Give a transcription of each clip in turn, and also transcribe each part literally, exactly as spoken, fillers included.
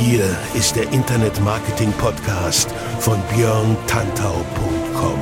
Hier ist der Internet-Marketing-Podcast von björn tantau punkt com.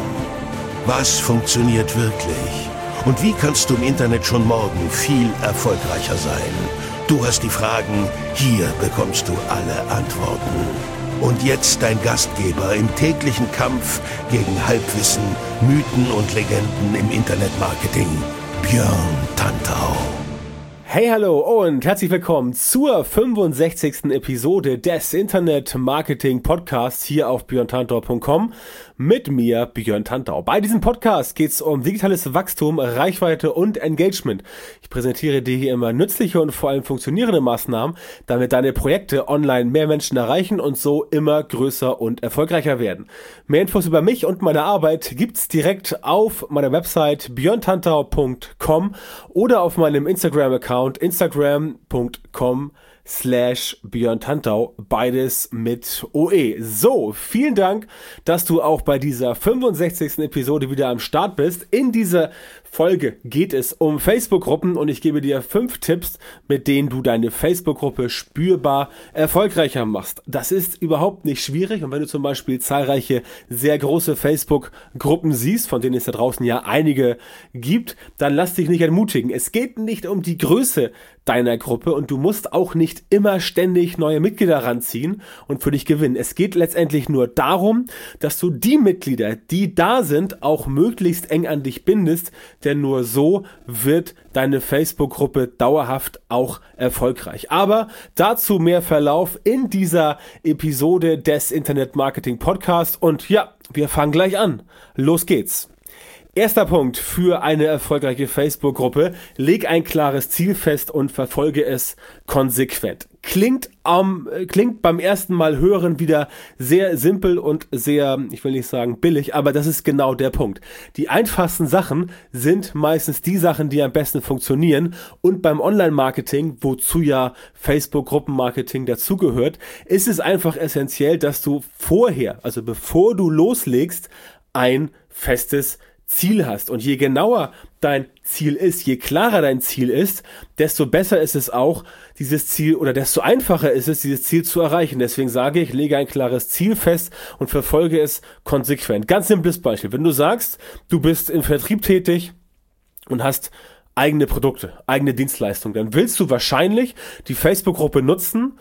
Was funktioniert wirklich? Und wie kannst du im Internet schon morgen viel erfolgreicher sein? Du hast die Fragen, hier bekommst du alle Antworten. Und jetzt dein Gastgeber im täglichen Kampf gegen Halbwissen, Mythen und Legenden im Internet-Marketing, Björn Tantau. Hey, hallo und herzlich willkommen zur fünfundsechzigsten Episode des Internet-Marketing-Podcasts hier auf björn tantau punkt com mit mir, Björn Tantau. Bei diesem Podcast geht es um digitales Wachstum, Reichweite und Engagement. Ich präsentiere dir hier immer nützliche und vor allem funktionierende Maßnahmen, damit deine Projekte online mehr Menschen erreichen und so immer größer und erfolgreicher werden. Mehr Infos über mich und meine Arbeit gibt's direkt auf meiner Website björn tantau punkt com oder auf meinem Instagram-Account instagram punkt com slash Björn Tantau, beides mit O E. So, vielen Dank, dass du auch bei dieser fünfundsechzigsten Episode wieder am Start bist. In dieser Folge geht es um Facebook-Gruppen und ich gebe dir fünf Tipps, mit denen du deine Facebook-Gruppe spürbar erfolgreicher machst. Das ist überhaupt nicht schwierig und wenn du zum Beispiel zahlreiche, sehr große Facebook-Gruppen siehst, von denen es da draußen ja einige gibt, dann lass dich nicht entmutigen. Es geht nicht um die Größe deiner Gruppe und du musst auch nicht immer ständig neue Mitglieder ranziehen und für dich gewinnen. Es geht letztendlich nur darum, dass du die Mitglieder, die da sind, auch möglichst eng an dich bindest, denn nur so wird deine Facebook-Gruppe dauerhaft auch erfolgreich. Aber dazu mehr Verlauf in dieser Episode des Internet-Marketing-Podcasts und ja, wir fangen gleich an. Los geht's. Erster Punkt für eine erfolgreiche Facebook-Gruppe: Leg ein klares Ziel fest und verfolge es konsequent. Klingt, um, klingt beim ersten Mal hören wieder sehr simpel und sehr, ich will nicht sagen billig, aber das ist genau der Punkt. Die einfachsten Sachen sind meistens die Sachen, die am besten funktionieren und beim Online-Marketing, wozu ja Facebook-Gruppenmarketing dazugehört, ist es einfach essentiell, dass du vorher, also bevor du loslegst, ein festes Ziel hast. Und je genauer dein Ziel ist, je klarer dein Ziel ist, desto besser ist es auch, dieses Ziel, oder desto einfacher ist es, dieses Ziel zu erreichen. Deswegen sage ich, lege ein klares Ziel fest und verfolge es konsequent. Ganz simples Beispiel. Wenn du sagst, du bist im Vertrieb tätig und hast eigene Produkte, eigene Dienstleistungen, dann willst du wahrscheinlich die Facebook-Gruppe nutzen,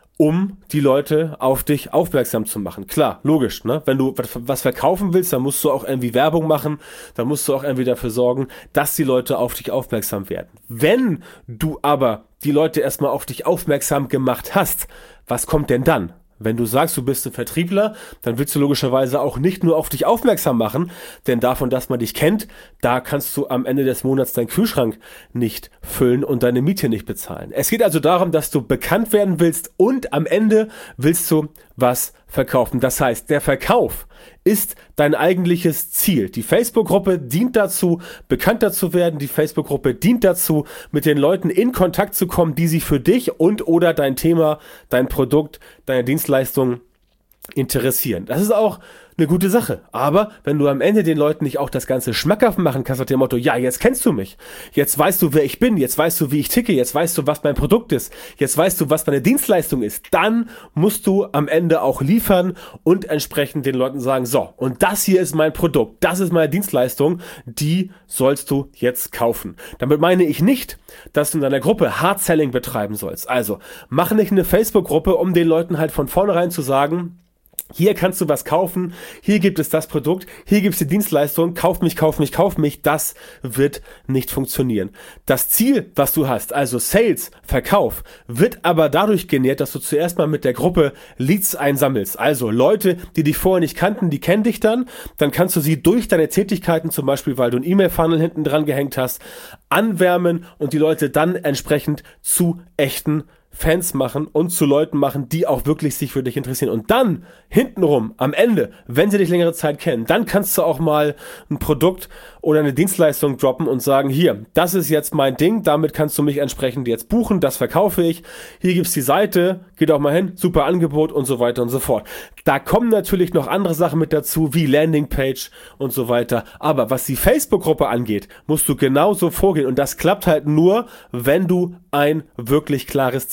um die Leute auf dich aufmerksam zu machen. Klar, logisch, ne? Wenn du was verkaufen willst, dann musst du auch irgendwie Werbung machen, dann musst du auch irgendwie dafür sorgen, dass die Leute auf dich aufmerksam werden. Wenn du aber die Leute erstmal auf dich aufmerksam gemacht hast, was kommt denn dann? Wenn du sagst, du bist ein Vertriebler, dann willst du logischerweise auch nicht nur auf dich aufmerksam machen, denn davon, dass man dich kennt, da kannst du am Ende des Monats deinen Kühlschrank nicht füllen und deine Miete nicht bezahlen. Es geht also darum, dass du bekannt werden willst und am Ende willst du was verkaufen. Das heißt, der Verkauf ist dein eigentliches Ziel. Die Facebook-Gruppe dient dazu, bekannter zu werden. Die Facebook-Gruppe dient dazu, mit den Leuten in Kontakt zu kommen, die sich für dich und oder dein Thema, dein Produkt, deine Dienstleistung interessieren. Das ist auch eine gute Sache. Aber wenn du am Ende den Leuten nicht auch das Ganze schmackhaft machen kannst, nach dem Motto, ja, jetzt kennst du mich, jetzt weißt du, wer ich bin, jetzt weißt du, wie ich ticke, jetzt weißt du, was mein Produkt ist, jetzt weißt du, was meine Dienstleistung ist, dann musst du am Ende auch liefern und entsprechend den Leuten sagen, so, und das hier ist mein Produkt, das ist meine Dienstleistung, die sollst du jetzt kaufen. Damit meine ich nicht, dass du in deiner Gruppe Hard-Selling betreiben sollst. Also, mach nicht eine Facebook-Gruppe, um den Leuten halt von vornherein zu sagen, hier kannst du was kaufen, hier gibt es das Produkt, hier gibt es die Dienstleistung, kauf mich, kauf mich, kauf mich, das wird nicht funktionieren. Das Ziel, was du hast, also Sales, Verkauf, wird aber dadurch genährt, dass du zuerst mal mit der Gruppe Leads einsammelst. Also Leute, die dich vorher nicht kannten, die kennen dich dann, dann kannst du sie durch deine Tätigkeiten, zum Beispiel weil du einen E-Mail-Funnel hinten dran gehängt hast, anwärmen und die Leute dann entsprechend zu echten Fans machen und zu Leuten machen, die auch wirklich sich für dich interessieren. Und dann, hintenrum, am Ende, wenn sie dich längere Zeit kennen, dann kannst du auch mal ein Produkt oder eine Dienstleistung droppen und sagen, hier, das ist jetzt mein Ding, damit kannst du mich entsprechend jetzt buchen, das verkaufe ich, hier gibt's die Seite, geht auch mal hin, super Angebot und so weiter und so fort. Da kommen natürlich noch andere Sachen mit dazu, wie Landingpage und so weiter, aber was die Facebook-Gruppe angeht, musst du genauso vorgehen und das klappt halt nur, wenn du ein wirklich klares Ziel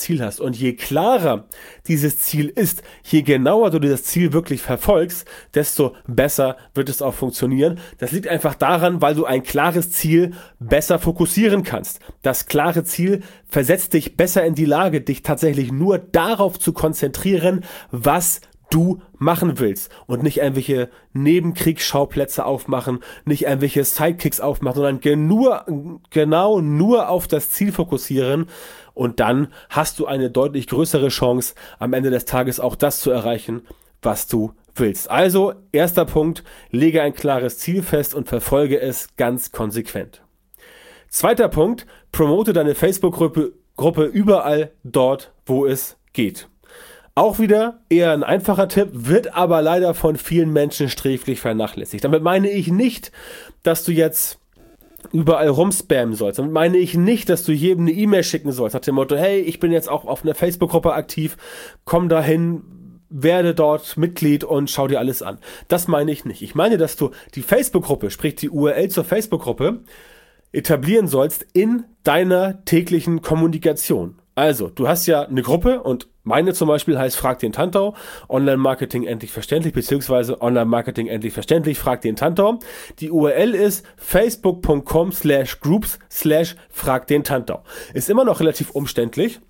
Ziel hast. Und je klarer dieses Ziel ist, je genauer du dieses Ziel wirklich verfolgst, desto besser wird es auch funktionieren. Das liegt einfach daran, weil du ein klares Ziel besser fokussieren kannst. Das klare Ziel versetzt dich besser in die Lage, dich tatsächlich nur darauf zu konzentrieren, was du machen willst und nicht irgendwelche Nebenkriegsschauplätze aufmachen, nicht irgendwelche Sidekicks aufmachen, sondern nur, genau nur auf das Ziel fokussieren, und dann hast du eine deutlich größere Chance, am Ende des Tages auch das zu erreichen, was du willst. Also, erster Punkt, lege ein klares Ziel fest und verfolge es ganz konsequent. Zweiter Punkt, promote deine Facebook-Gruppe Gruppe überall dort, wo es geht. Auch wieder eher ein einfacher Tipp, wird aber leider von vielen Menschen sträflich vernachlässigt. Damit meine ich nicht, dass du jetzt überall rumspammen sollst. Damit meine ich nicht, dass du jedem eine E-Mail schicken sollst, nach dem Motto, hey, ich bin jetzt auch auf einer Facebook-Gruppe aktiv, komm dahin, werde dort Mitglied und schau dir alles an. Das meine ich nicht. Ich meine, dass du die Facebook-Gruppe, sprich die U R L zur Facebook-Gruppe, etablieren sollst in deiner täglichen Kommunikation. Also, du hast ja eine Gruppe und meine zum Beispiel heißt Frag den Tantau, Online-Marketing endlich verständlich, beziehungsweise Online-Marketing endlich verständlich, Frag den Tantau. Die U R L ist facebook.com slash groups slash Frag den Tantau. Ist immer noch relativ umständlich,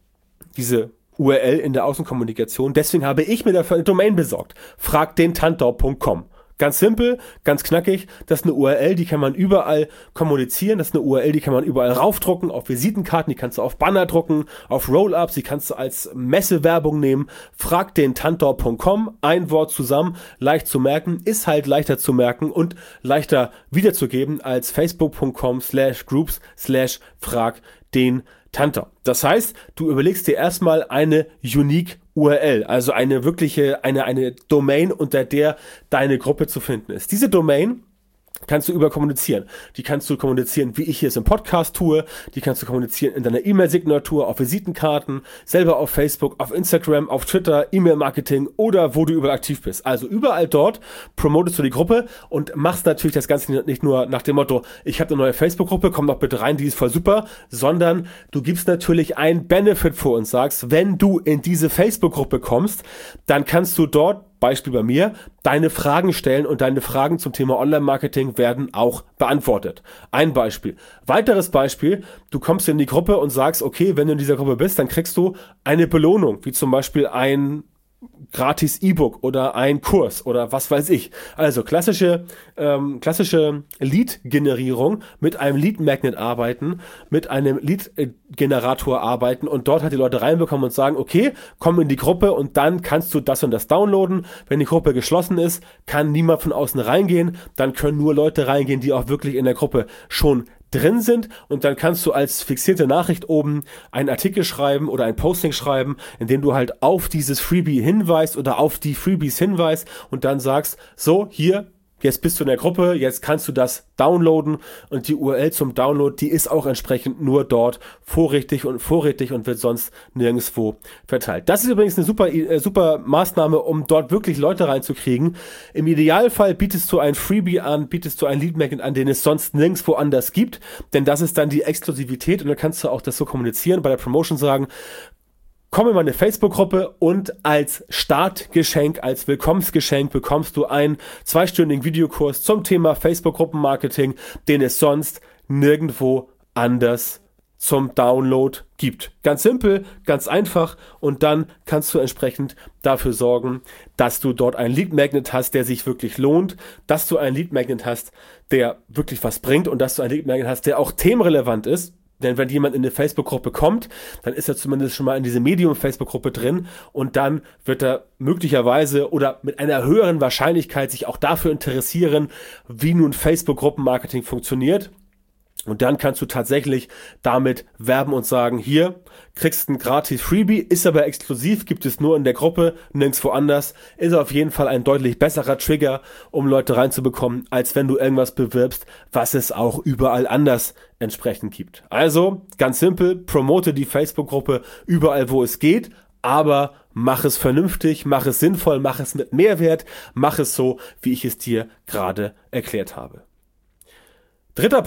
diese U R L in der Außenkommunikation. Deswegen habe ich mir dafür eine Domain besorgt. frag den tantau punkt com. Ganz simpel, ganz knackig. Das ist eine U R L, die kann man überall kommunizieren. Das ist eine U R L, die kann man überall raufdrucken, auf Visitenkarten, die kannst du auf Banner drucken, auf Roll-Ups, die kannst du als Messewerbung nehmen. frag den tantau punkt com, ein Wort zusammen, leicht zu merken, ist halt leichter zu merken und leichter wiederzugeben als facebook.com slash groups slash frag den Tantau. Das heißt, du überlegst dir erstmal eine unique U R L, also eine wirkliche, eine, eine Domain, unter der deine Gruppe zu finden ist. Diese Domain kannst du überkommunizieren. Die kannst du kommunizieren, wie ich hier es im Podcast tue. Die kannst du kommunizieren in deiner E-Mail-Signatur, auf Visitenkarten, selber auf Facebook, auf Instagram, auf Twitter, E-Mail-Marketing oder wo du überall aktiv bist. Also überall dort promotest du die Gruppe und machst natürlich das Ganze nicht nur nach dem Motto, ich habe eine neue Facebook-Gruppe, komm doch bitte rein, die ist voll super, sondern du gibst natürlich einen Benefit vor und sagst, wenn du in diese Facebook-Gruppe kommst, dann kannst du dort, Beispiel bei mir, deine Fragen stellen und deine Fragen zum Thema Online-Marketing werden auch beantwortet. Ein Beispiel. Weiteres Beispiel, du kommst in die Gruppe und sagst, okay, wenn du in dieser Gruppe bist, dann kriegst du eine Belohnung, wie zum Beispiel ein gratis E-Book oder ein Kurs oder was weiß ich. Also klassische ähm, klassische Lead-Generierung, mit einem Lead-Magnet arbeiten, mit einem Lead-Generator arbeiten und dort halt die Leute reinbekommen und sagen, okay, komm in die Gruppe und dann kannst du das und das downloaden. Wenn die Gruppe geschlossen ist, kann niemand von außen reingehen. Dann können nur Leute reingehen, die auch wirklich in der Gruppe schon drin sind, und dann kannst du als fixierte Nachricht oben einen Artikel schreiben oder ein Posting schreiben, in dem du halt auf dieses Freebie hinweist oder auf die Freebies hinweist und dann sagst, so, hier, jetzt bist du in der Gruppe, jetzt kannst du das downloaden, und die U R L zum Download, die ist auch entsprechend nur dort vorrätig und vorrätig und wird sonst nirgendwo verteilt. Das ist übrigens eine super, äh, super Maßnahme, um dort wirklich Leute reinzukriegen. Im Idealfall bietest du ein Freebie an, bietest du ein Lead-Magnet an, den es sonst nirgendwo anders gibt, denn das ist dann die Exklusivität, und dann kannst du auch das so kommunizieren, bei der Promotion sagen, komm in meine Facebook-Gruppe und als Startgeschenk, als Willkommensgeschenk bekommst du einen zweistündigen Videokurs zum Thema Facebook-Gruppenmarketing, den es sonst nirgendwo anders zum Download gibt. Ganz simpel, ganz einfach, und dann kannst du entsprechend dafür sorgen, dass du dort einen Lead-Magnet hast, der sich wirklich lohnt, dass du einen Lead-Magnet hast, der wirklich was bringt, und dass du einen Lead-Magnet hast, der auch themenrelevant ist. Denn wenn jemand in eine Facebook-Gruppe kommt, dann ist er zumindest schon mal in diese Medium-Facebook-Gruppe drin, und dann wird er möglicherweise oder mit einer höheren Wahrscheinlichkeit sich auch dafür interessieren, wie nun Facebook-Gruppenmarketing funktioniert. Und dann kannst du tatsächlich damit werben und sagen, hier, kriegst ein gratis Freebie, ist aber exklusiv, gibt es nur in der Gruppe, nirgendwo anders, ist auf jeden Fall ein deutlich besserer Trigger, um Leute reinzubekommen, als wenn du irgendwas bewirbst, was es auch überall anders entsprechend gibt. Also, ganz simpel, promote die Facebook-Gruppe überall, wo es geht, aber mach es vernünftig, mach es sinnvoll, mach es mit Mehrwert, mach es so, wie ich es dir gerade erklärt habe. Dritter Punkt,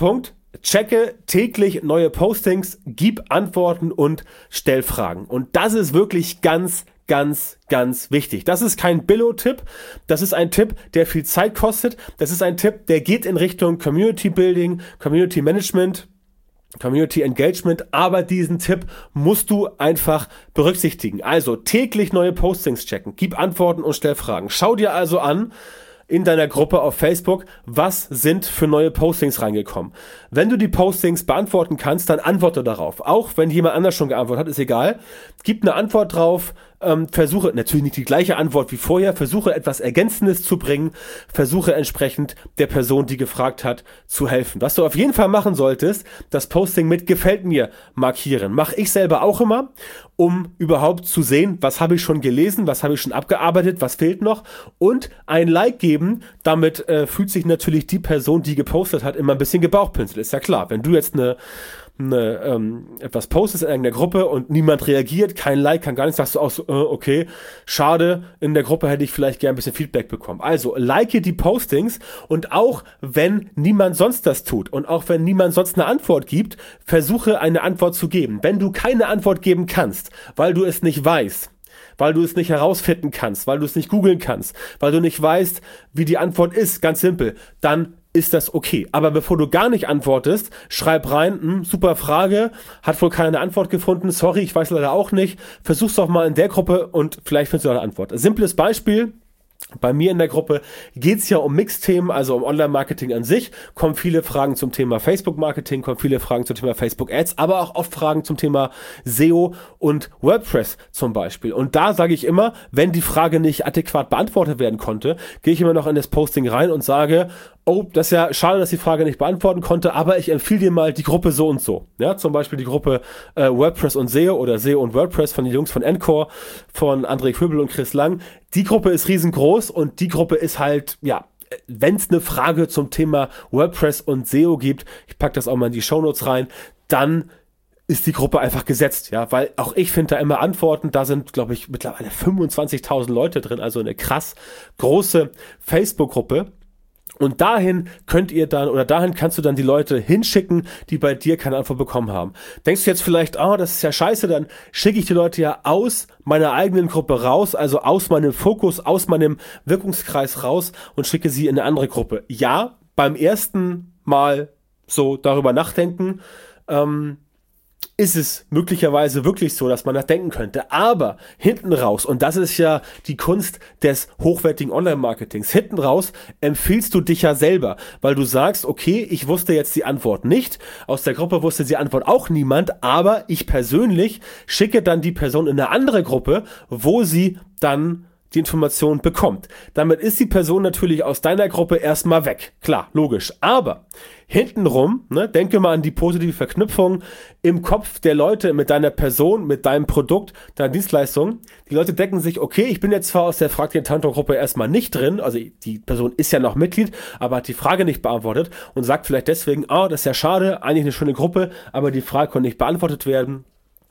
checke täglich neue Postings, gib Antworten und stell Fragen. Und das ist wirklich ganz, ganz, ganz wichtig. Das ist kein Billo-Tipp. Das ist ein Tipp, der viel Zeit kostet. Das ist ein Tipp, der geht in Richtung Community Building, Community Management, Community Engagement, aber diesen Tipp musst du einfach berücksichtigen. Also täglich neue Postings checken, gib Antworten und stell Fragen. Schau dir also an in deiner Gruppe auf Facebook, was sind für neue Postings reingekommen. Wenn du die Postings beantworten kannst, dann antworte darauf. Auch wenn jemand anders schon geantwortet hat, ist egal. Gib eine Antwort drauf, ähm, versuche, natürlich nicht die gleiche Antwort wie vorher, versuche etwas Ergänzendes zu bringen, versuche entsprechend der Person, die gefragt hat, zu helfen. Was du auf jeden Fall machen solltest, das Posting mit gefällt mir markieren. Mache ich selber auch immer, um überhaupt zu sehen, was habe ich schon gelesen, was habe ich schon abgearbeitet, was fehlt noch und ein Like geben. Damit äh, fühlt sich natürlich die Person, die gepostet hat, immer ein bisschen gebauchpinselt. Ist ja klar, wenn du jetzt eine Eine, ähm, etwas postest in irgendeiner Gruppe und niemand reagiert, kein Like, kann gar nichts, sagst du auch so, äh, okay, schade, in der Gruppe hätte ich vielleicht gern ein bisschen Feedback bekommen. Also, like die Postings und auch wenn niemand sonst das tut und auch wenn niemand sonst eine Antwort gibt, versuche eine Antwort zu geben. Wenn du keine Antwort geben kannst, weil du es nicht weißt, weil du es nicht herausfinden kannst, weil du es nicht googeln kannst, weil du nicht weißt, wie die Antwort ist, ganz simpel, dann ist das okay. Aber bevor du gar nicht antwortest, schreib rein, hm, super Frage, hat wohl keine Antwort gefunden, sorry, ich weiß leider auch nicht, versuch's doch mal in der Gruppe und vielleicht findest du eine Antwort. Simples Beispiel. Bei mir in der Gruppe geht's ja um Mix-Themen, also um Online-Marketing an sich, kommen viele Fragen zum Thema Facebook-Marketing, kommen viele Fragen zum Thema Facebook-Ads, aber auch oft Fragen zum Thema S E O und WordPress zum Beispiel. Und da sage ich immer, wenn die Frage nicht adäquat beantwortet werden konnte, gehe ich immer noch in das Posting rein und sage, oh, das ist ja schade, dass die Frage nicht beantworten konnte, aber ich empfehle dir mal die Gruppe so und so. Ja, zum Beispiel die Gruppe äh, WordPress und S E O oder S E O und WordPress von den Jungs von Encore, von André Köbel und Chris Lang. Die Gruppe ist riesengroß und die Gruppe ist halt, ja, wenn es eine Frage zum Thema WordPress und S E O gibt, ich packe das auch mal in die Shownotes rein, dann ist die Gruppe einfach gesetzt, ja, weil auch ich finde da immer Antworten, da sind, glaube ich, mittlerweile fünfundzwanzigtausend Leute drin, also eine krass große Facebook-Gruppe. Und dahin könnt ihr dann, oder dahin kannst du dann die Leute hinschicken, die bei dir keine Antwort bekommen haben. Denkst du jetzt vielleicht, oh, das ist ja scheiße, dann schicke ich die Leute ja aus meiner eigenen Gruppe raus, also aus meinem Fokus, aus meinem Wirkungskreis raus und schicke sie in eine andere Gruppe. Ja, beim ersten Mal so darüber nachdenken, ähm, ist es möglicherweise wirklich so, dass man das denken könnte. Aber hinten raus, und das ist ja die Kunst des hochwertigen Online-Marketings, hinten raus empfiehlst du dich ja selber, weil du sagst, okay, ich wusste jetzt die Antwort nicht, aus der Gruppe wusste die Antwort auch niemand, aber ich persönlich schicke dann die Person in eine andere Gruppe, wo sie dann die Information bekommt. Damit ist die Person natürlich aus deiner Gruppe erstmal weg. Klar, logisch. Aber hintenrum, ne, denke mal an die positive Verknüpfung im Kopf der Leute mit deiner Person, mit deinem Produkt, deiner Dienstleistung. Die Leute denken sich, okay, ich bin jetzt zwar aus der Frag den Tantor-Gruppe erstmal nicht drin, also die Person ist ja noch Mitglied, aber hat die Frage nicht beantwortet und sagt vielleicht deswegen, oh, das ist ja schade, eigentlich eine schöne Gruppe, aber die Frage konnte nicht beantwortet werden.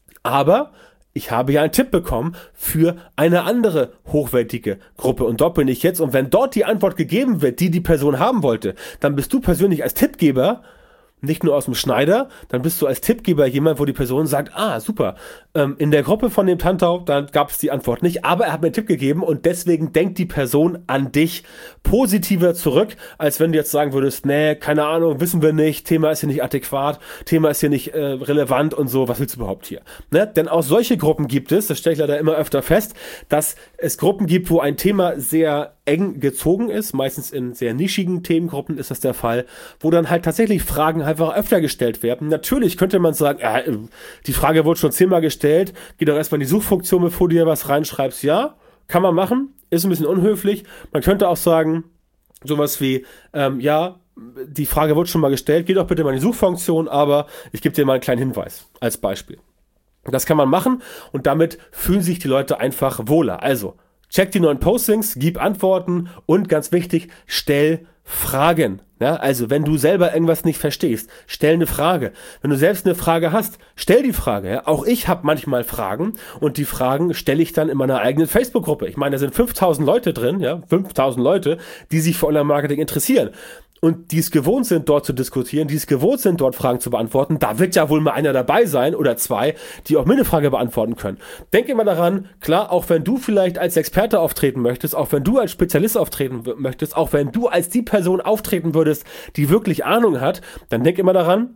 Aber ich habe ja einen Tipp bekommen für eine andere hochwertige Gruppe und dort bin ich jetzt und wenn dort die Antwort gegeben wird, die die Person haben wollte, dann bist du persönlich als Tippgeber nicht nur aus dem Schneider, dann bist du als Tippgeber jemand, wo die Person sagt, ah, super, ähm, in der Gruppe von dem Tantau, da gab es die Antwort nicht, aber er hat mir einen Tipp gegeben und deswegen denkt die Person an dich positiver zurück, als wenn du jetzt sagen würdest, nee, keine Ahnung, wissen wir nicht, Thema ist hier nicht adäquat, Thema ist hier nicht äh, relevant und so, was willst du überhaupt hier? Ne? Denn auch solche Gruppen gibt es, das stelle ich leider immer öfter fest, dass es Gruppen gibt, wo ein Thema sehr eng gezogen ist, meistens in sehr nischigen Themengruppen ist das der Fall, wo dann halt tatsächlich Fragen einfach öfter gestellt werden. Natürlich könnte man sagen, äh, die Frage wurde schon zehnmal gestellt, geh doch erstmal in die Suchfunktion, bevor du dir was reinschreibst. Ja, kann man machen, ist ein bisschen unhöflich. Man könnte auch sagen, sowas wie, ähm, ja, die Frage wurde schon mal gestellt, geh doch bitte mal in die Suchfunktion, aber ich gebe dir mal einen kleinen Hinweis als Beispiel. Das kann man machen und damit fühlen sich die Leute einfach wohler. Also, check die neuen Postings, gib Antworten und ganz wichtig, stell Fragen. Ja, also wenn du selber irgendwas nicht verstehst, stell eine Frage. Wenn du selbst eine Frage hast, stell die Frage. Ja? Auch ich habe manchmal Fragen und die Fragen stelle ich dann in meiner eigenen Facebook-Gruppe. Ich meine, da sind fünftausend Leute drin, ja, fünftausend Leute, die sich für Online-Marketing interessieren. und die es gewohnt sind, dort zu diskutieren, die es gewohnt sind, dort Fragen zu beantworten, da wird ja wohl mal einer dabei sein oder zwei, die auch mir eine Frage beantworten können. Denk immer daran, klar, auch wenn du vielleicht als Experte auftreten möchtest, auch wenn du als Spezialist auftreten w- möchtest, auch wenn du als die Person auftreten würdest, die wirklich Ahnung hat, dann denk immer daran,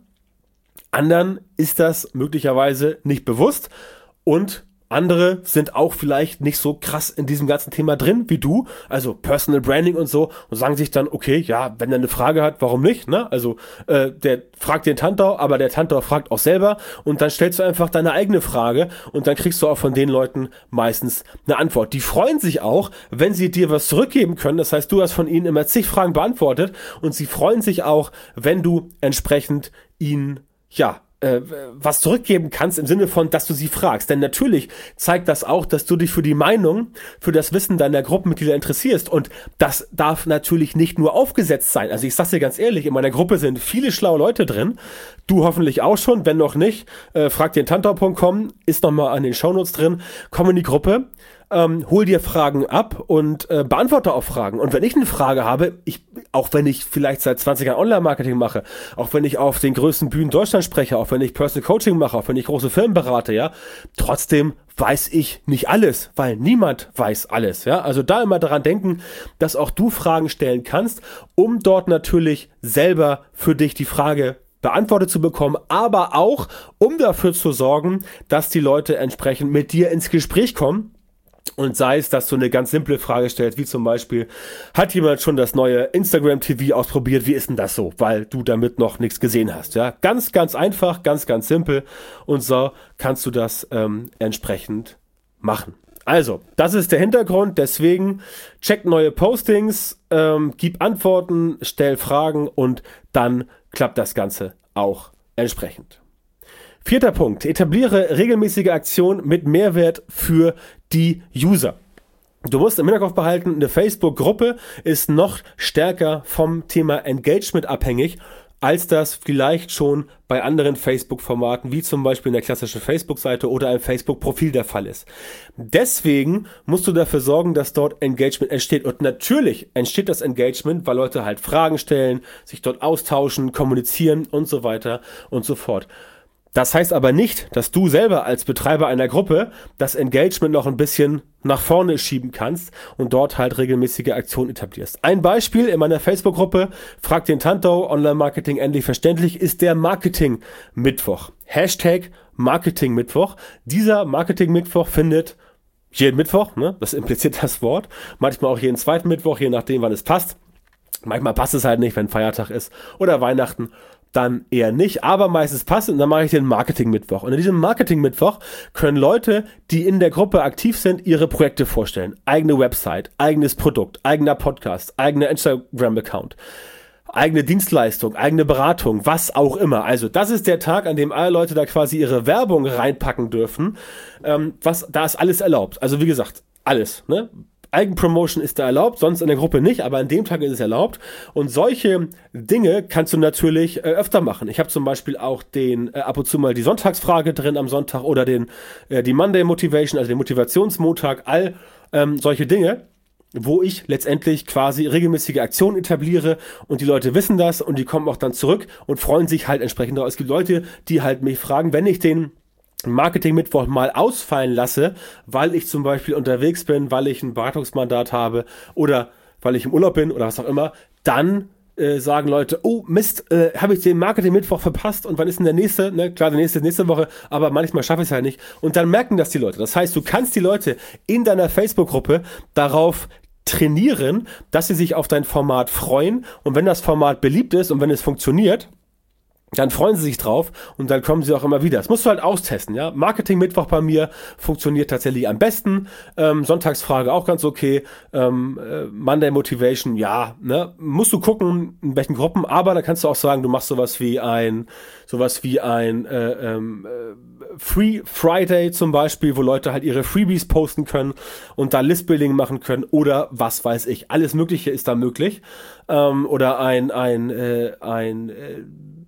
anderen ist das möglicherweise nicht bewusst und andere sind auch vielleicht nicht so krass in diesem ganzen Thema drin wie du, also Personal Branding und so, und sagen sich dann, okay, ja, wenn er eine Frage hat, warum nicht, ne? Also äh, der fragt den Tantau, aber der Tantau fragt auch selber und dann stellst du einfach deine eigene Frage und dann kriegst du auch von den Leuten meistens eine Antwort. Die freuen sich auch, wenn sie dir was zurückgeben können, das heißt, du hast von ihnen immer zig Fragen beantwortet und sie freuen sich auch, wenn du entsprechend ihnen, ja, was zurückgeben kannst im Sinne von, dass du sie fragst. Denn natürlich zeigt das auch, dass du dich für die Meinung, für das Wissen deiner Gruppenmitglieder interessierst. Und das darf natürlich nicht nur aufgesetzt sein. Also ich sag's dir ganz ehrlich, in meiner Gruppe sind viele schlaue Leute drin. Du hoffentlich auch schon. Wenn noch nicht, äh, frag den Tantau punkt com, ist nochmal an den Shownotes drin. Komm in die Gruppe. Ähm, hol dir Fragen ab und äh, beantworte auch Fragen. Und wenn ich eine Frage habe, ich, auch wenn ich vielleicht seit zwanzig Jahren Online-Marketing mache, auch wenn ich auf den größten Bühnen Deutschlands spreche, auch wenn ich Personal Coaching mache, auch wenn ich große Firmen berate, ja, trotzdem weiß ich nicht alles, weil niemand weiß alles, ja. Also da immer daran denken, dass auch du Fragen stellen kannst, um dort natürlich selber für dich die Frage beantwortet zu bekommen, aber auch, um dafür zu sorgen, dass die Leute entsprechend mit dir ins Gespräch kommen. Und sei es, dass du eine ganz simple Frage stellst, wie zum Beispiel, hat jemand schon das neue Instagram-T V ausprobiert? Wie ist denn das so? Weil du damit noch nichts gesehen hast. Ja, ganz, ganz einfach, ganz, ganz simpel. Und so kannst du das ähm, entsprechend machen. Also, das ist der Hintergrund. Deswegen check neue Postings, ähm, gib Antworten, stell Fragen und dann klappt das Ganze auch entsprechend. Vierter Punkt. Etabliere regelmäßige Aktionen mit Mehrwert für die User. Du musst im Hinterkopf behalten, eine Facebook-Gruppe ist noch stärker vom Thema Engagement abhängig, als das vielleicht schon bei anderen Facebook-Formaten, wie zum Beispiel in der klassischen Facebook-Seite oder einem Facebook-Profil der Fall ist. Deswegen musst du dafür sorgen, dass dort Engagement entsteht. Und natürlich entsteht das Engagement, weil Leute halt Fragen stellen, sich dort austauschen, kommunizieren und so weiter und so fort. Das heißt aber nicht, dass du selber als Betreiber einer Gruppe das Engagement noch ein bisschen nach vorne schieben kannst und dort halt regelmäßige Aktionen etablierst. Ein Beispiel in meiner Facebook-Gruppe, Frag den Tantau, Online-Marketing endlich verständlich, ist der Marketing-Mittwoch. Hashtag Marketing-Mittwoch. Dieser Marketing-Mittwoch findet jeden Mittwoch, ne? Das impliziert das Wort, manchmal auch jeden zweiten Mittwoch, je nachdem, wann es passt. Manchmal passt es halt nicht, wenn Feiertag ist oder Weihnachten. Dann eher nicht, aber meistens passt und dann mache ich den Marketing-Mittwoch. Und in diesem Marketing-Mittwoch können Leute, die in der Gruppe aktiv sind, ihre Projekte vorstellen. Eigene Website, eigenes Produkt, eigener Podcast, eigener Instagram-Account, eigene Dienstleistung, eigene Beratung, was auch immer. Also das ist der Tag, an dem alle Leute da quasi ihre Werbung reinpacken dürfen. Ähm, was, da ist alles erlaubt. Also wie gesagt, alles, ne? Eigenpromotion ist da erlaubt, sonst in der Gruppe nicht, aber an dem Tag ist es erlaubt. Und solche Dinge kannst du natürlich äh, öfter machen. Ich habe zum Beispiel auch den äh, ab und zu mal die Sonntagsfrage drin am Sonntag oder den äh, die Monday Motivation, also den Motivationsmontag, all ähm, solche Dinge, wo ich letztendlich quasi regelmäßige Aktionen etabliere und die Leute wissen das und die kommen auch dann zurück und freuen sich halt entsprechend darauf. Es gibt Leute, die halt mich fragen, wenn ich den Marketing-Mittwoch mal ausfallen lasse, weil ich zum Beispiel unterwegs bin, weil ich ein Beratungsmandat habe oder weil ich im Urlaub bin oder was auch immer, dann äh, sagen Leute, oh Mist, äh, habe ich den Marketing-Mittwoch verpasst und wann ist denn der nächste? Ne, klar, der nächste ist nächste Woche, aber manchmal schaffe ich es halt nicht. Und dann merken das die Leute. Das heißt, du kannst die Leute in deiner Facebook-Gruppe darauf trainieren, dass sie sich auf dein Format freuen und wenn das Format beliebt ist und wenn es funktioniert, dann freuen sie sich drauf und dann kommen sie auch immer wieder. Das musst du halt austesten, ja. Marketing-Mittwoch bei mir funktioniert tatsächlich am besten. Ähm, Sonntagsfrage auch ganz okay. Ähm, äh, Monday Motivation, ja, ne. Musst du gucken, in welchen Gruppen, aber da kannst du auch sagen, du machst sowas wie ein, sowas wie ein äh, ähm, äh, Free Friday zum Beispiel, wo Leute halt ihre Freebies posten können und da Listbuilding machen können oder was weiß ich. Alles Mögliche ist da möglich. Ähm, oder ein, ein, äh, ein, äh,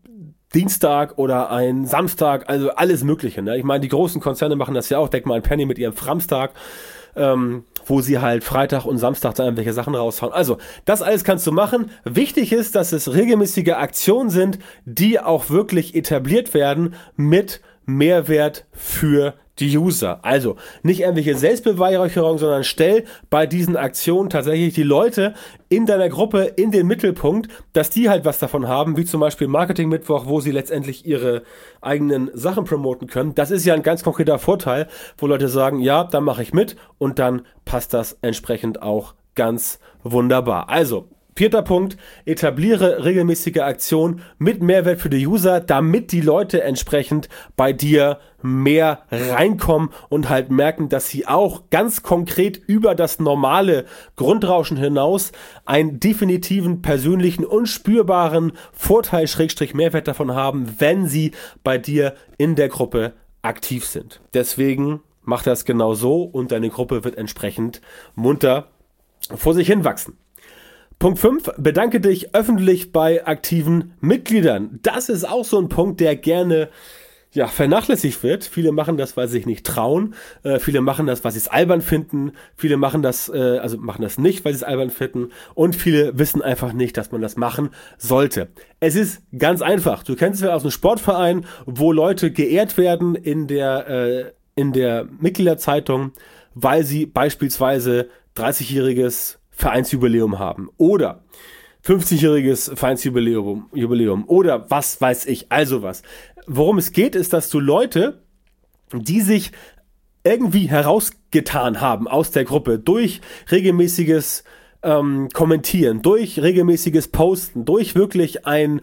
Dienstag oder ein Samstag, also alles Mögliche. Ne? Ich meine, die großen Konzerne machen das ja auch. Denk mal an Penny mit ihrem Framstag, ähm, wo sie halt Freitag und Samstag dann irgendwelche Sachen raushauen. Also, das alles kannst du machen. Wichtig ist, dass es regelmäßige Aktionen sind, die auch wirklich etabliert werden mit Mehrwert für die User. Also nicht irgendwelche Selbstbeweihräucherung, sondern stell bei diesen Aktionen tatsächlich die Leute in deiner Gruppe in den Mittelpunkt, dass die halt was davon haben, wie zum Beispiel Marketing-Mittwoch, wo sie letztendlich ihre eigenen Sachen promoten können. Das ist ja ein ganz konkreter Vorteil, wo Leute sagen, ja, dann mache ich mit und dann passt das entsprechend auch ganz wunderbar. Also, vierter Punkt, etabliere regelmäßige Aktionen mit Mehrwert für die User, damit die Leute entsprechend bei dir mehr reinkommen und halt merken, dass sie auch ganz konkret über das normale Grundrauschen hinaus einen definitiven, persönlichen und spürbaren Vorteil, Schrägstrich Mehrwert davon haben, wenn sie bei dir in der Gruppe aktiv sind. Deswegen mach das genau so und deine Gruppe wird entsprechend munter vor sich hin wachsen. Punkt fünf, bedanke dich öffentlich bei aktiven Mitgliedern. Das ist auch so ein Punkt, der gerne ja, vernachlässigt wird. Viele machen das, weil sie sich nicht trauen. Äh, viele machen das, weil sie es albern finden. Viele machen das, äh, also machen das nicht, weil sie es albern finden. Und viele wissen einfach nicht, dass man das machen sollte. Es ist ganz einfach. Du kennst es ja aus einem Sportverein, wo Leute geehrt werden in der, äh, in der Mitgliederzeitung, weil sie beispielsweise dreißigjähriges Vereinsjubiläum haben oder fünfzigjähriges Vereinsjubiläum Jubiläum oder was weiß ich, also was. Worum es geht, ist, dass du Leute, die sich irgendwie herausgetan haben aus der Gruppe durch regelmäßiges ähm, Kommentieren, durch regelmäßiges Posten, durch wirklich ein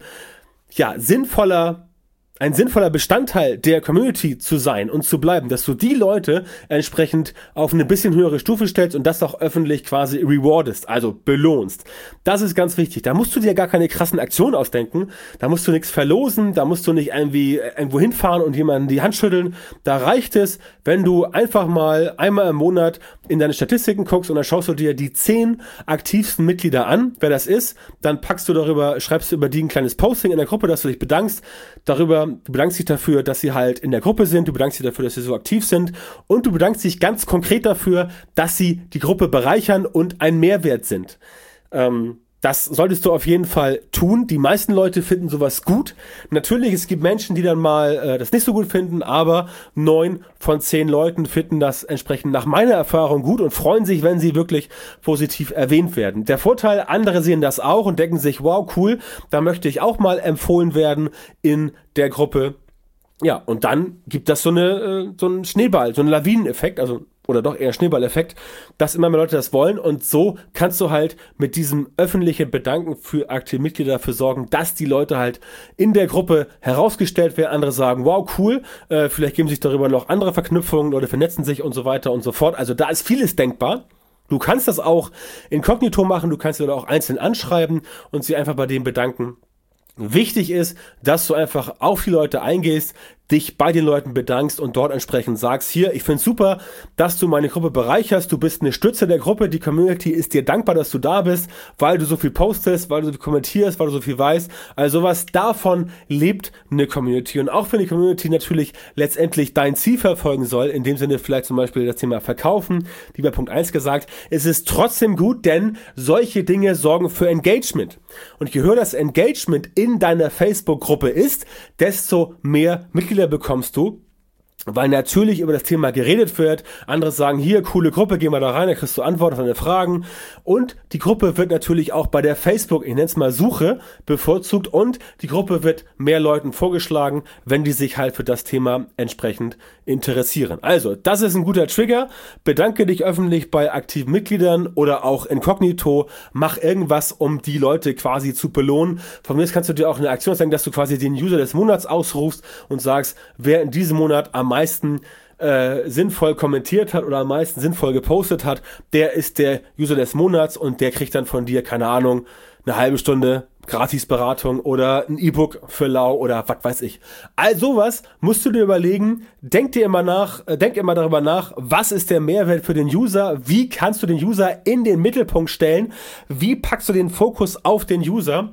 ja sinnvoller ein sinnvoller Bestandteil der Community zu sein und zu bleiben, dass du die Leute entsprechend auf eine bisschen höhere Stufe stellst und das auch öffentlich quasi rewardest, also belohnst. Das ist ganz wichtig. Da musst du dir gar keine krassen Aktionen ausdenken, da musst du nichts verlosen, da musst du nicht irgendwie irgendwo hinfahren und jemanden die Hand schütteln. Da reicht es, wenn du einfach mal einmal im Monat in deine Statistiken guckst und dann schaust du dir die zehn aktivsten Mitglieder an, wer das ist, dann packst du darüber, schreibst du über die ein kleines Posting in der Gruppe, dass du dich bedankst, darüber du bedankst dich dafür, dass sie halt in der Gruppe sind, du bedankst dich dafür, dass sie so aktiv sind und du bedankst dich ganz konkret dafür, dass sie die Gruppe bereichern und ein Mehrwert sind. Ähm, das solltest du auf jeden Fall tun. Die meisten Leute finden sowas gut. Natürlich, es gibt Menschen, die dann mal äh, das nicht so gut finden, aber neun von zehn Leuten finden das entsprechend nach meiner Erfahrung gut und freuen sich, wenn sie wirklich positiv erwähnt werden. Der Vorteil, andere sehen das auch und denken sich, wow, cool, da möchte ich auch mal empfohlen werden in der Gruppe. Ja, und dann gibt das so eine so einen Schneeball, so einen Lawineneffekt, also oder doch eher Schneeballeffekt, dass immer mehr Leute das wollen und so kannst du halt mit diesem öffentlichen Bedanken für aktive Mitglieder dafür sorgen, dass die Leute halt in der Gruppe herausgestellt werden, andere sagen, wow, cool, äh, vielleicht geben sich darüber noch andere Verknüpfungen, Leute vernetzen sich und so weiter und so fort, also da ist vieles denkbar. Du kannst das auch inkognito machen, du kannst dir auch einzeln anschreiben und sie einfach bei denen bedanken. Wichtig ist, dass du einfach auf die Leute eingehst, dich bei den Leuten bedankst und dort entsprechend sagst, hier, ich finde es super, dass du meine Gruppe bereicherst, du bist eine Stütze der Gruppe, die Community ist dir dankbar, dass du da bist, weil du so viel postest, weil du so viel kommentierst, weil du so viel weißt, also sowas, davon lebt eine Community und auch wenn die Community natürlich letztendlich dein Ziel verfolgen soll, in dem Sinne vielleicht zum Beispiel das Thema Verkaufen, wie bei Punkt eins gesagt, es ist trotzdem gut, denn solche Dinge sorgen für Engagement und je höher das Engagement in deiner Facebook-Gruppe ist, desto mehr Mitglieder bekommst du, weil natürlich über das Thema geredet wird. Andere sagen, hier, coole Gruppe, geh mal da rein, da kriegst du Antworten auf deine Fragen. Und die Gruppe wird natürlich auch bei der Facebook, ich nenne es mal Suche, bevorzugt und die Gruppe wird mehr Leuten vorgeschlagen, wenn die sich halt für das Thema entsprechend interessieren. Also, das ist ein guter Trigger. Bedanke dich öffentlich bei aktiven Mitgliedern oder auch inkognito. Mach irgendwas, um die Leute quasi zu belohnen. Von mir kannst du dir auch eine Aktion sagen, dass du quasi den User des Monats ausrufst und sagst, wer in diesem Monat am meisten äh, sinnvoll kommentiert hat oder am meisten sinnvoll gepostet hat, der ist der User des Monats und der kriegt dann von dir, keine Ahnung, eine halbe Stunde Gratisberatung oder ein E-Book für lau oder was weiß ich. All sowas musst du dir überlegen, denk dir immer nach, äh, denk immer darüber nach, was ist der Mehrwert für den User, wie kannst du den User in den Mittelpunkt stellen, wie packst du den Fokus auf den User.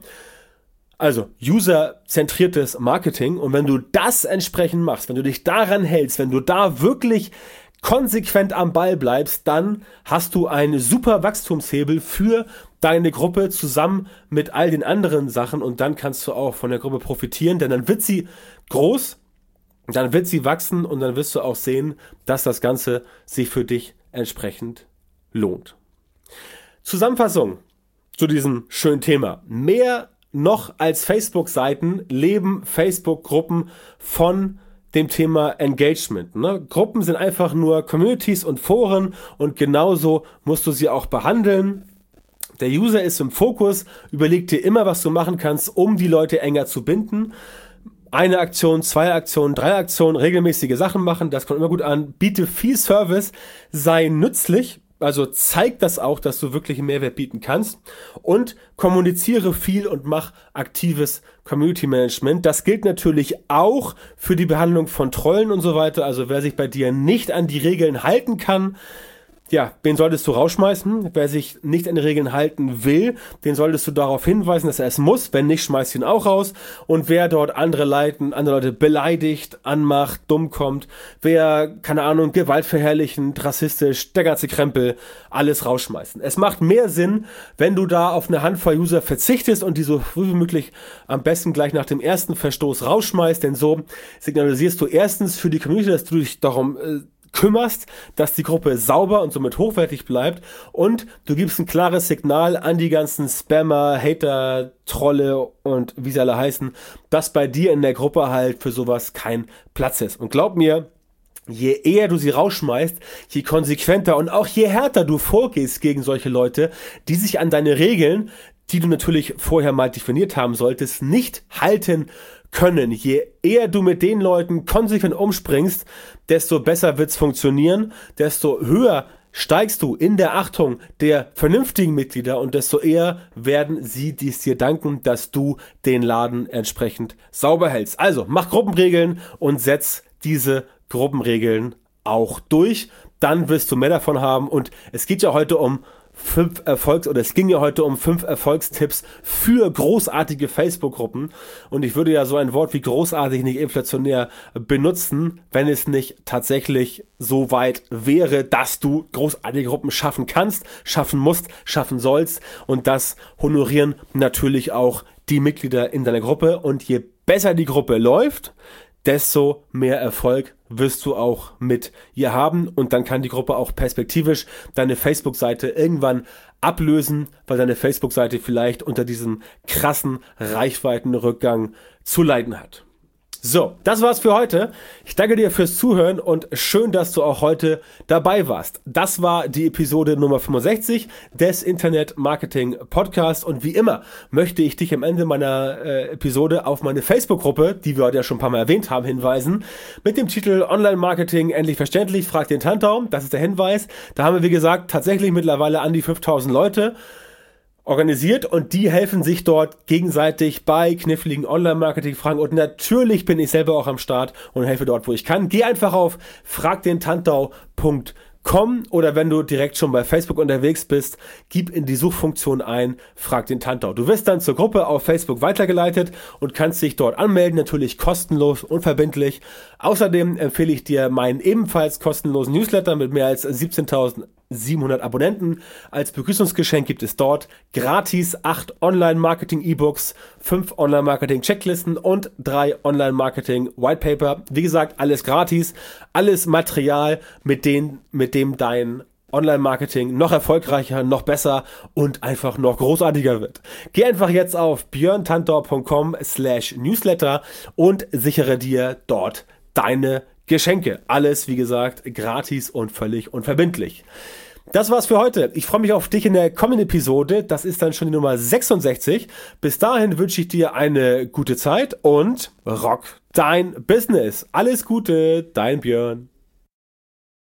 Also userzentriertes Marketing und wenn du das entsprechend machst, wenn du dich daran hältst, wenn du da wirklich konsequent am Ball bleibst, dann hast du einen super Wachstumshebel für deine Gruppe zusammen mit all den anderen Sachen und dann kannst du auch von der Gruppe profitieren, denn dann wird sie groß, dann wird sie wachsen und dann wirst du auch sehen, dass das Ganze sich für dich entsprechend lohnt. Zusammenfassung zu diesem schönen Thema. Mehr noch als Facebook-Seiten leben Facebook-Gruppen von dem Thema Engagement. Ne? Gruppen sind einfach nur Communities und Foren und genauso musst du sie auch behandeln. Der User ist im Fokus, überleg dir immer, was du machen kannst, um die Leute enger zu binden. Eine Aktion, zwei Aktionen, drei Aktionen, regelmäßige Sachen machen, das kommt immer gut an. Biete viel Service, sei nützlich, also zeig das auch, dass du wirklich einen Mehrwert bieten kannst und kommuniziere viel und mach aktives Community Management. Das gilt natürlich auch für die Behandlung von Trollen und so weiter. Also wer sich bei dir nicht an die Regeln halten kann, ja, den solltest du rausschmeißen. Wer sich nicht an die Regeln halten will, den solltest du darauf hinweisen, dass er es muss. Wenn nicht, schmeißt ihn auch raus. Und wer dort andere Leuten, andere Leute beleidigt, anmacht, dumm kommt, wer, keine Ahnung, gewaltverherrlichend, rassistisch, der ganze Krempel, alles rausschmeißen. Es macht mehr Sinn, wenn du da auf eine Handvoll User verzichtest und die so früh wie möglich am besten gleich nach dem ersten Verstoß rausschmeißt, denn so signalisierst du erstens für die Community, dass du dich darum äh, kümmerst, dass die Gruppe sauber und somit hochwertig bleibt und du gibst ein klares Signal an die ganzen Spammer, Hater, Trolle und wie sie alle heißen, dass bei dir in der Gruppe halt für sowas kein Platz ist. Und glaub mir, je eher du sie rausschmeißt, je konsequenter und auch je härter du vorgehst gegen solche Leute, die sich an deine Regeln, die du natürlich vorher mal definiert haben solltest, nicht halten können. Je eher du mit den Leuten konsequent umspringst, desto besser wird's funktionieren, desto höher steigst du in der Achtung der vernünftigen Mitglieder und desto eher werden sie dies dir danken, dass du den Laden entsprechend sauber hältst. Also mach Gruppenregeln und setz diese Gruppenregeln auch durch. Dann wirst du mehr davon haben und es geht ja heute um fünf Erfolgs- oder es ging ja heute um fünf Erfolgstipps für großartige Facebook-Gruppen und ich würde ja so ein Wort wie großartig nicht inflationär benutzen, wenn es nicht tatsächlich so weit wäre, dass du großartige Gruppen schaffen kannst, schaffen musst, schaffen sollst und das honorieren natürlich auch die Mitglieder in deiner Gruppe und je besser die Gruppe läuft, desto mehr Erfolg wirst du auch mit ihr haben und dann kann die Gruppe auch perspektivisch deine Facebook-Seite irgendwann ablösen, weil deine Facebook-Seite vielleicht unter diesem krassen Reichweitenrückgang zu leiden hat. So, das war's für heute. Ich danke dir fürs Zuhören und schön, dass du auch heute dabei warst. Das war die Episode Nummer fünfundsechzig des Internet Marketing Podcast und wie immer möchte ich dich am Ende meiner äh, Episode auf meine Facebook-Gruppe, die wir heute ja schon ein paar Mal erwähnt haben, hinweisen, mit dem Titel Online Marketing endlich verständlich, frag den Tantau. Das ist der Hinweis. Da haben wir, wie gesagt, tatsächlich mittlerweile an die fünftausend Leute organisiert und die helfen sich dort gegenseitig bei kniffligen Online-Marketing-Fragen und natürlich bin ich selber auch am Start und helfe dort, wo ich kann. Geh einfach auf frag den tantau punkt com oder wenn du direkt schon bei Facebook unterwegs bist, gib in die Suchfunktion ein, frag den Tantau. Du wirst dann zur Gruppe auf Facebook weitergeleitet und kannst dich dort anmelden, natürlich kostenlos, unverbindlich. Außerdem empfehle ich dir meinen ebenfalls kostenlosen Newsletter mit mehr als siebzehntausendsiebenhundert Abonnenten. Als Begrüßungsgeschenk gibt es dort gratis acht Online-Marketing-E-Books, fünf Online-Marketing-Checklisten und drei Online-Marketing-Whitepaper. Wie gesagt, alles gratis, alles Material, mit dem, mit dem dein Online-Marketing noch erfolgreicher, noch besser und einfach noch großartiger wird. Geh einfach jetzt auf björntantau punkt com slash newsletter und sichere dir dort deine Geschenke. Alles, wie gesagt, gratis und völlig unverbindlich. Das war's für heute. Ich freue mich auf dich in der kommenden Episode. Das ist dann schon die Nummer sechsundsechzig. Bis dahin wünsche ich dir eine gute Zeit und rock dein Business. Alles Gute, dein Björn.